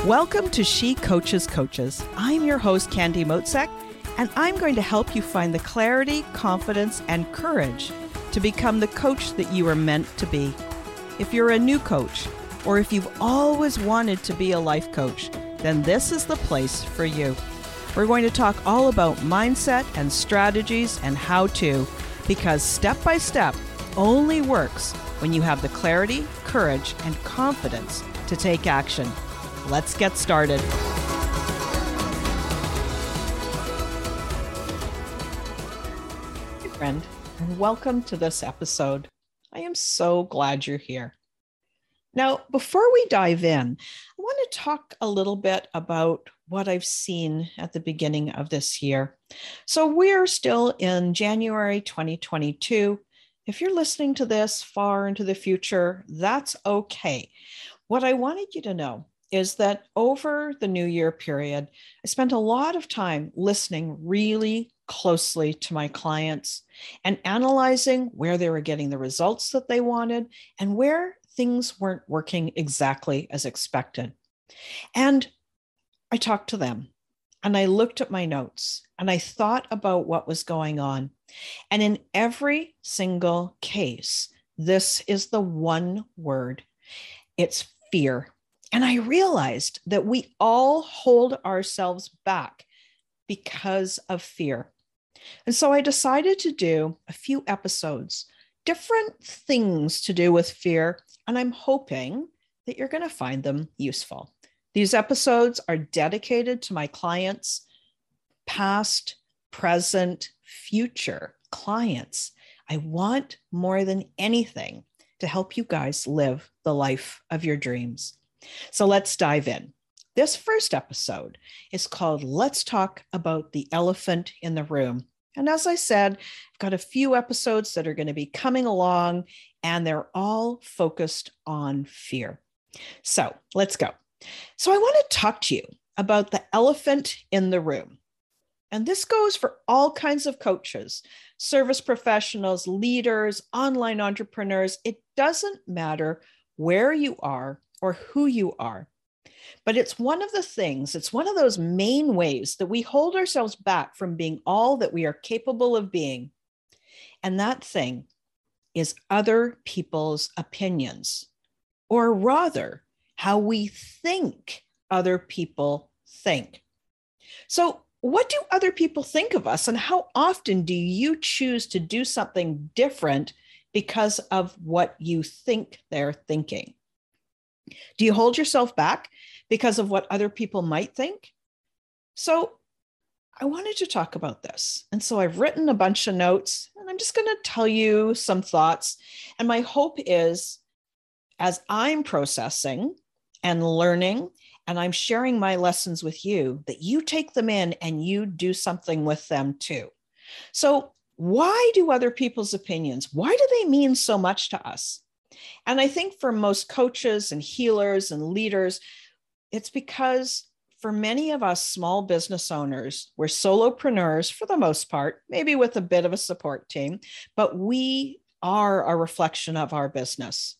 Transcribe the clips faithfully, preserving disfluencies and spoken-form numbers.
Welcome to She Coaches Coaches. I'm your host, Candy Motzek, and I'm going to help you find the clarity, confidence, and courage to become the coach that you are meant to be. If you're a new coach, or if you've always wanted to be a life coach, then this is the place for you. We're going to talk all about mindset and strategies and how to, because step by step only works when you have the clarity, courage, and confidence to take action. Let's get started. Hey friend, and welcome to this episode. I am so glad you're here. Now, before we dive in, I want to talk a little bit about what I've seen at the beginning of this year. So we're still in January twenty twenty-two. If you're listening to this far into the future, that's okay. What I wanted you to know is that over the New Year period, I spent a lot of time listening really closely to my clients and analyzing where they were getting the results that they wanted and where things weren't working exactly as expected. And I talked to them and I looked at my notes and I thought about what was going on. And in every single case, this is the one word. It's fear. And I realized that we all hold ourselves back because of fear. And so I decided to do a few episodes, different things to do with fear, and I'm hoping that you're going to find them useful. These episodes are dedicated to my clients, past, present, future clients. I want more than anything to help you guys live the life of your dreams. So let's dive in. This first episode is called Let's Talk About the Elephant in the Room. And as I said, I've got a few episodes that are going to be coming along, and they're all focused on fear. So let's go. So I want to talk to you about the elephant in the room. And this goes for all kinds of coaches, service professionals, leaders, online entrepreneurs. It doesn't matter where you are or who you are. But it's one of the things, it's one of those main ways that we hold ourselves back from being all that we are capable of being. And that thing is other people's opinions, or rather, how we think other people think. So, what do other people think of us, and how often do you choose to do something different because of what you think they're thinking? Do you hold yourself back because of what other people might think? So I wanted to talk about this. And so I've written a bunch of notes, and I'm just going to tell you some thoughts. And my hope is, as I'm processing and learning, and I'm sharing my lessons with you, that you take them in and you do something with them too. So why do other people's opinions, why do they mean so much to us? And I think for most coaches and healers and leaders, it's because for many of us small business owners, we're solopreneurs for the most part, maybe with a bit of a support team, but we are a reflection of our business.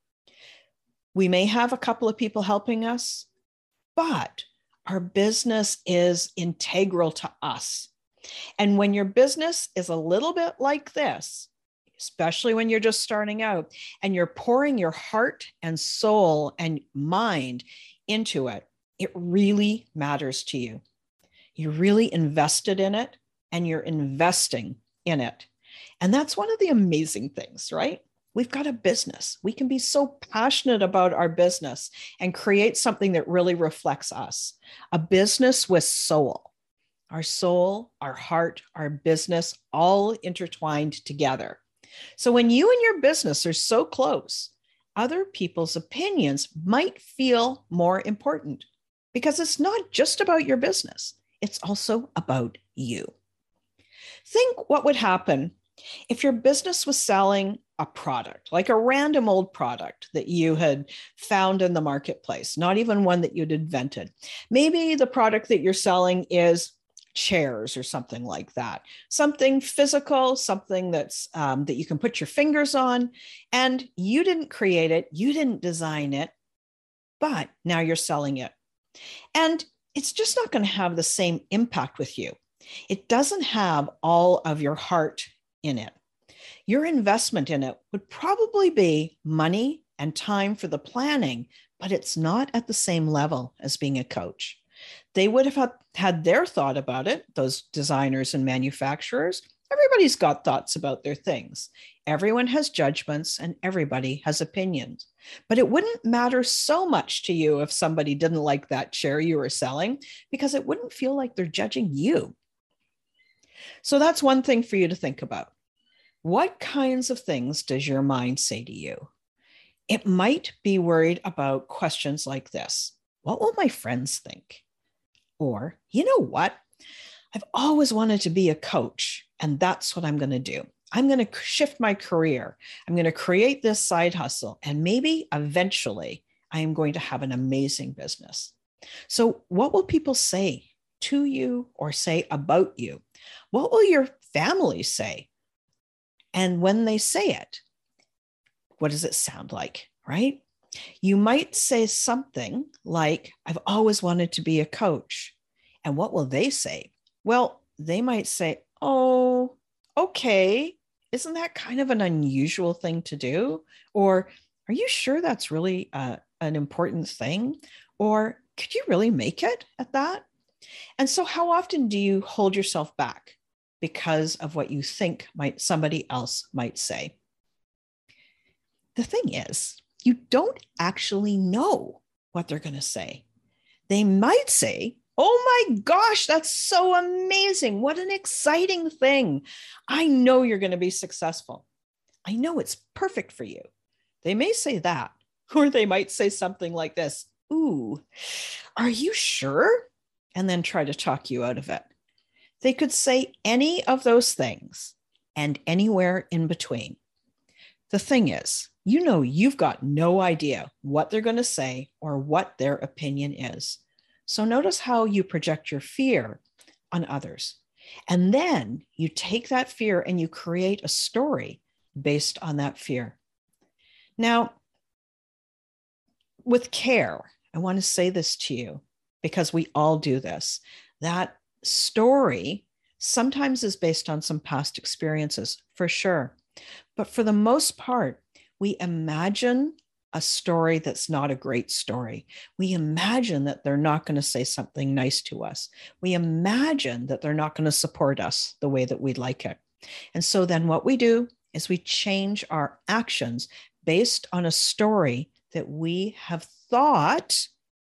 We may have a couple of people helping us, but our business is integral to us. And when your business is a little bit like this, especially when you're just starting out and you're pouring your heart and soul and mind into it, it really matters to you. You're really invested in it and you're investing in it. And that's one of the amazing things, right? We've got a business. We can be so passionate about our business and create something that really reflects us. A business with soul. Our soul, our heart, our business, all intertwined together. So when you and your business are so close, other people's opinions might feel more important because it's not just about your business. It's also about you. Think what would happen if your business was selling a product, like a random old product that you had found in the marketplace, not even one that you'd invented. Maybe the product that you're selling is chairs or something like that, something physical, something that's um, that you can put your fingers on, and you didn't create it, you didn't design it, but now you're selling it. And it's just not going to have the same impact with you. It doesn't have all of your heart in it. Your investment in it would probably be money and time for the planning, but it's not at the same level as being a coach. They would have had their thought about it, those designers and manufacturers. Everybody's got thoughts about their things. Everyone has judgments and everybody has opinions. But it wouldn't matter so much to you if somebody didn't like that chair you were selling, because it wouldn't feel like they're judging you. So that's one thing for you to think about. What kinds of things does your mind say to you? It might be worried about questions like this. What will my friends think? Or, you know what? I've always wanted to be a coach, and that's what I'm going to do. I'm going to shift my career. I'm going to create this side hustle, and maybe eventually I am going to have an amazing business. So what will people say to you or say about you? What will your family say? And when they say it, what does it sound like, right? You might say something like, I've always wanted to be a coach. And what will they say? Well, they might say, oh, okay. Isn't that kind of an unusual thing to do? Or are you sure that's really uh, an important thing? Or could you really make it at that? And so how often do you hold yourself back because of what you think might somebody else might say? The thing is, you don't actually know what they're going to say. They might say, oh my gosh, that's so amazing. What an exciting thing. I know you're going to be successful. I know it's perfect for you. They may say that, or they might say something like this. Ooh, are you sure? And then try to talk you out of it. They could say any of those things and anywhere in between. The thing is, you know, you've got no idea what they're going to say or what their opinion is. So notice how you project your fear on others. And then you take that fear and you create a story based on that fear. Now, with care, I want to say this to you because we all do this. That story sometimes is based on some past experiences, for sure. But for the most part, we imagine a story that's not a great story. We imagine that they're not going to say something nice to us. We imagine that they're not going to support us the way that we'd like it. And so then what we do is we change our actions based on a story that we have thought,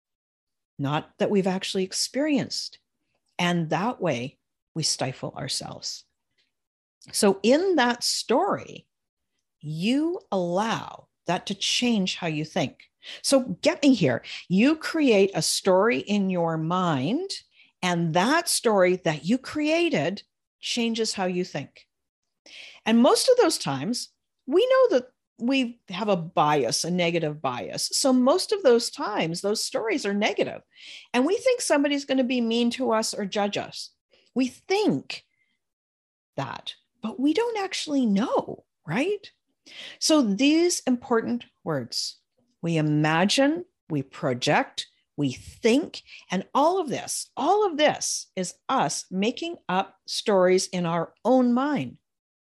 not that we've actually experienced. And that way we stifle ourselves. So in that story, you allow that to change how you think. So get me here. You create a story in your mind, and that story that you created changes how you think. And most of those times, we know that we have a bias, a negative bias. So most of those times, those stories are negative. And we think somebody's going to be mean to us or judge us. We think that, but we don't actually know, right? So these important words, we imagine, we project, we think, and all of this, all of this is us making up stories in our own mind.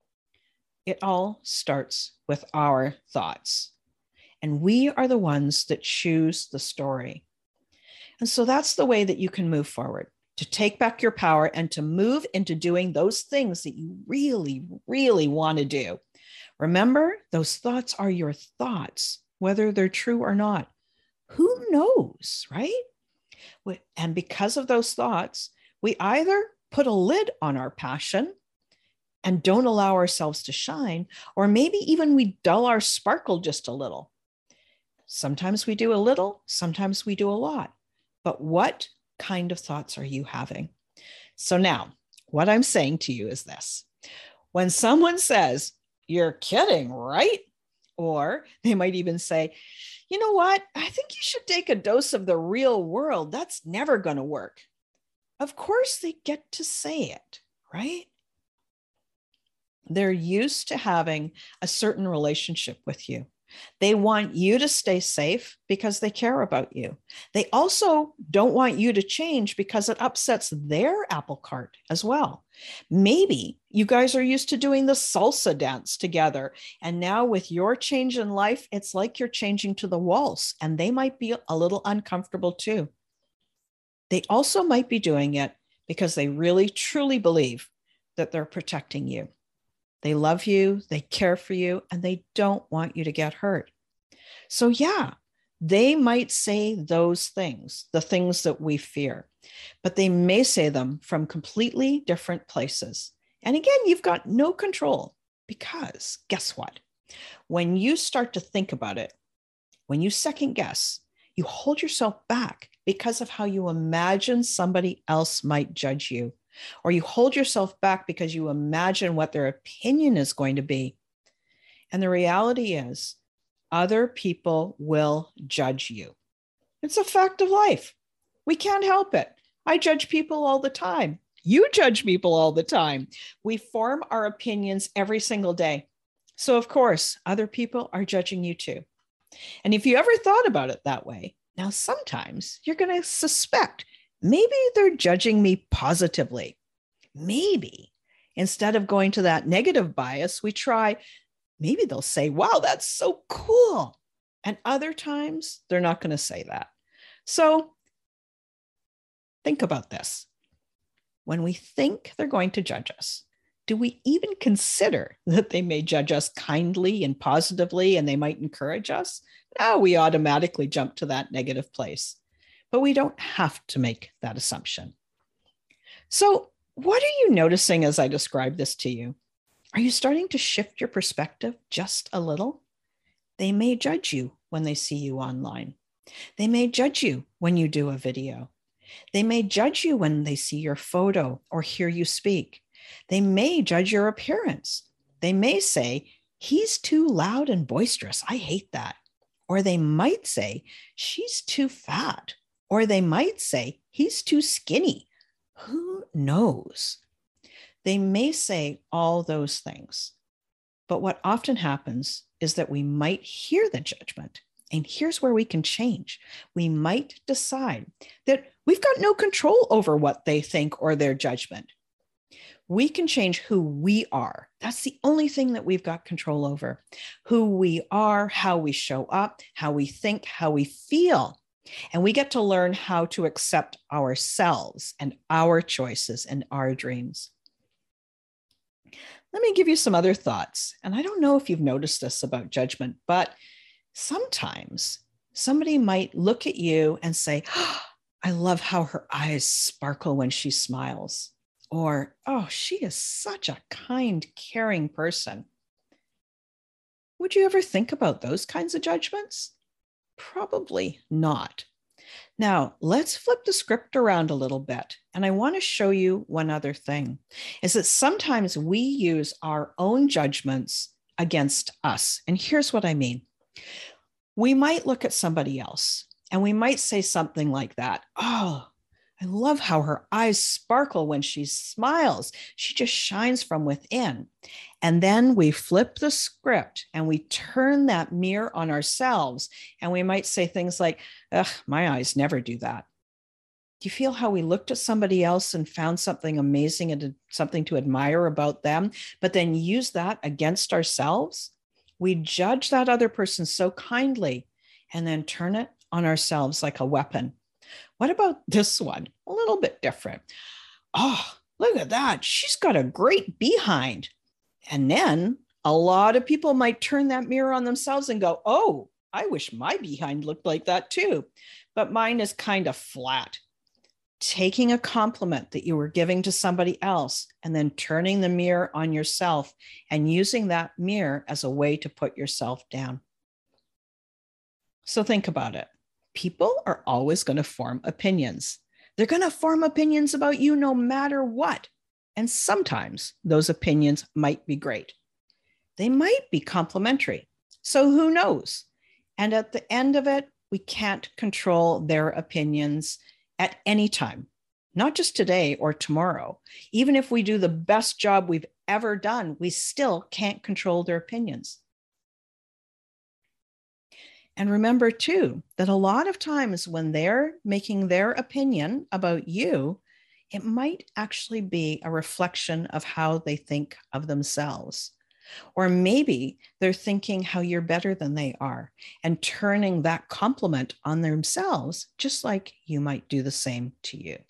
It all starts with our thoughts, and we are the ones that choose the story. And so that's the way that you can move forward, to take back your power and to move into doing those things that you really, really want to do. Remember, those thoughts are your thoughts, whether they're true or not. Who knows, right? And because of those thoughts, we either put a lid on our passion and don't allow ourselves to shine, or maybe even we dull our sparkle just a little. Sometimes we do a little, sometimes we do a lot. But what kind of thoughts are you having? So now, what I'm saying to you is this. When someone says, "You're kidding, right?" Or they might even say, "You know what? I think you should take a dose of the real world. That's never going to work." Of course, they get to say it, right? They're used to having a certain relationship with you. They want you to stay safe because they care about you. They also don't want you to change because it upsets their apple cart as well. Maybe you guys are used to doing the salsa dance together. And now with your change in life, it's like you're changing to the waltz, and they might be a little uncomfortable too. They also might be doing it because they really truly believe that they're protecting you. They love you, they care for you, and they don't want you to get hurt. So yeah, they might say those things, the things that we fear, but they may say them from completely different places. And again, you've got no control because guess what? When you start to think about it, when you second guess, you hold yourself back because of how you imagine somebody else might judge you. Or you hold yourself back because you imagine what their opinion is going to be. And the reality is, other people will judge you. It's a fact of life. We can't help it. I judge people all the time. You judge people all the time. We form our opinions every single day. So of course, other people are judging you too. And if you ever thought about it that way, now sometimes you're going to suspect maybe they're judging me positively. Maybe instead of going to that negative bias, we try, maybe they'll say, wow, that's so cool. And other times they're not going to say that. So think about this. When we think they're going to judge us, do we even consider that they may judge us kindly and positively and they might encourage us? No, we automatically jump to that negative place. But we don't have to make that assumption. So what are you noticing as I describe this to you? Are you starting to shift your perspective just a little? They may judge you when they see you online. They may judge you when you do a video. They may judge you when they see your photo or hear you speak. They may judge your appearance. They may say, he's too loud and boisterous. I hate that. Or they might say, she's too fat. Or they might say, he's too skinny. Who knows? They may say all those things. But what often happens is that we might hear the judgment. And here's where we can change. We might decide that we've got no control over what they think or their judgment. We can change who we are. That's the only thing that we've got control over. Who we are, how we show up, how we think, how we feel. And we get to learn how to accept ourselves and our choices and our dreams. Let me give you some other thoughts. And I don't know if you've noticed this about judgment, but sometimes somebody might look at you and say, oh, I love how her eyes sparkle when she smiles. Or, oh, she is such a kind, caring person. Would you ever think about those kinds of judgments? Probably not. Now, let's flip the script around a little bit. And I want to show you one other thing, is that sometimes we use our own judgments against us. And here's what I mean. We might look at somebody else and we might say something like that. Oh, I love how her eyes sparkle when she smiles. She just shines from within. And then we flip the script and we turn that mirror on ourselves. And we might say things like, ugh, my eyes never do that. Do you feel how we looked at somebody else and found something amazing and something to admire about them, but then use that against ourselves? We judge that other person so kindly and then turn it on ourselves like a weapon. What about this one? A little bit different. Oh, look at that. She's got a great behind. And then a lot of people might turn that mirror on themselves and go, oh, I wish my behind looked like that too. But mine is kind of flat. Taking a compliment that you were giving to somebody else and then turning the mirror on yourself and using that mirror as a way to put yourself down. So think about it. People are always going to form opinions. They're going to form opinions about you no matter what. And sometimes those opinions might be great. They might be complimentary. So who knows? And at the end of it, we can't control their opinions at any time, not just today or tomorrow. Even if we do the best job we've ever done, we still can't control their opinions. And remember too, that a lot of times when they're making their opinion about you, it might actually be a reflection of how they think of themselves. Or maybe they're thinking how you're better than they are and turning that compliment on themselves, just like you might do the same to you.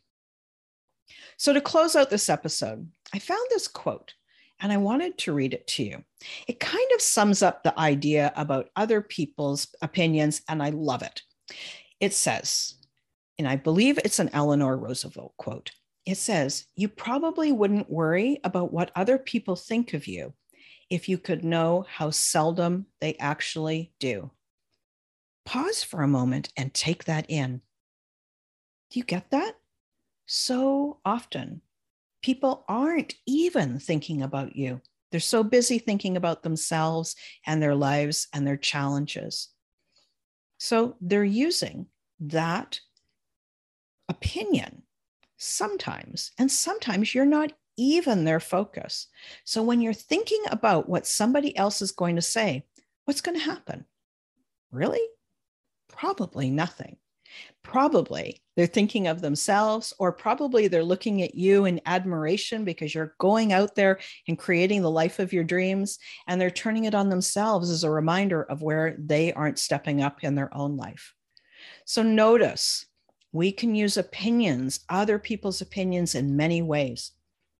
So to close out this episode, I found this quote and I wanted to read it to you. It kind of sums up the idea about other people's opinions, and I love it. It says, and I believe it's an Eleanor Roosevelt quote. It says, "You probably wouldn't worry about what other people think of you if you could know how seldom they actually do." Pause for a moment and take that in. Do you get that? So often, people aren't even thinking about you. They're so busy thinking about themselves and their lives and their challenges. So they're using that opinion sometimes, and sometimes you're not even their focus. So when you're thinking about what somebody else is going to say, what's going to happen? Really? Probably nothing. Probably they're thinking of themselves, or probably they're looking at you in admiration because you're going out there and creating the life of your dreams, and they're turning it on themselves as a reminder of where they aren't stepping up in their own life. So notice, we can use opinions, other people's opinions, in many ways.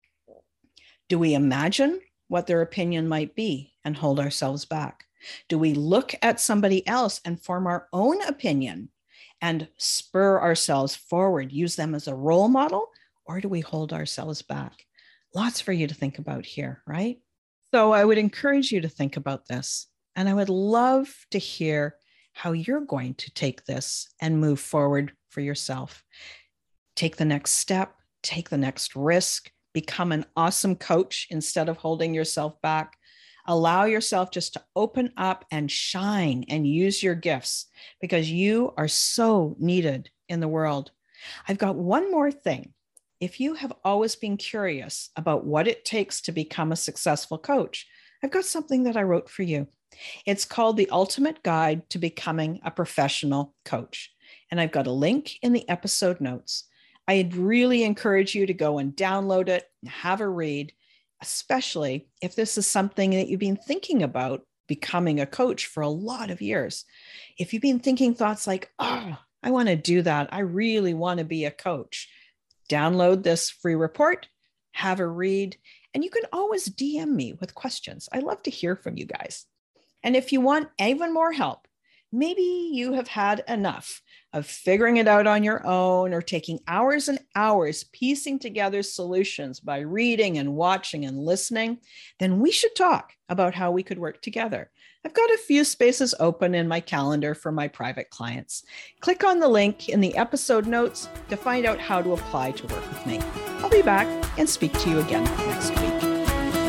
Do we imagine what their opinion might be and hold ourselves back? Do we look at somebody else and form our own opinion and spur ourselves forward, use them as a role model, or do we hold ourselves back? Lots for you to think about here, right? So I would encourage you to think about this, and I would love to hear how you're going to take this and move forward for yourself. Take the next step, take the next risk, become an awesome coach instead of holding yourself back. Allow yourself just to open up and shine and use your gifts, because you are so needed in the world. I've got one more thing. If you have always been curious about what it takes to become a successful coach, I've got something that I wrote for you. It's called The Ultimate Guide to Becoming a Professional Coach. And I've got a link in the episode notes. I'd really encourage you to go and download it and have a read, especially if this is something that you've been thinking about becoming a coach for a lot of years. If you've been thinking thoughts like, oh, I want to do that, I really want to be a coach, download this free report, have a read, and you can always D M me with questions. I love to hear from you guys. And if you want even more help, maybe you have had enough of figuring it out on your own, or taking hours and hours piecing together solutions by reading and watching and listening, then we should talk about how we could work together. I've got a few spaces open in my calendar for my private clients. Click on the link in the episode notes to find out how to apply to work with me. I'll be back and speak to you again next week.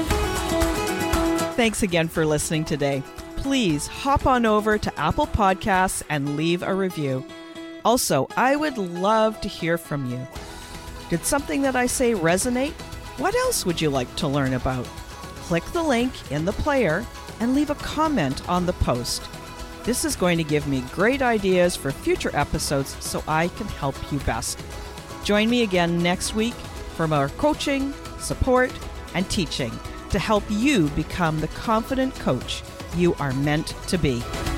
Thanks again for listening today. Please hop on over to Apple Podcasts and leave a review. Also, I would love to hear from you. Did something that I say resonate? What else would you like to learn about? Click the link in the player and leave a comment on the post. This is going to give me great ideas for future episodes so I can help you best. Join me again next week for more coaching, support, and teaching to help you become the confident coach you are meant to be.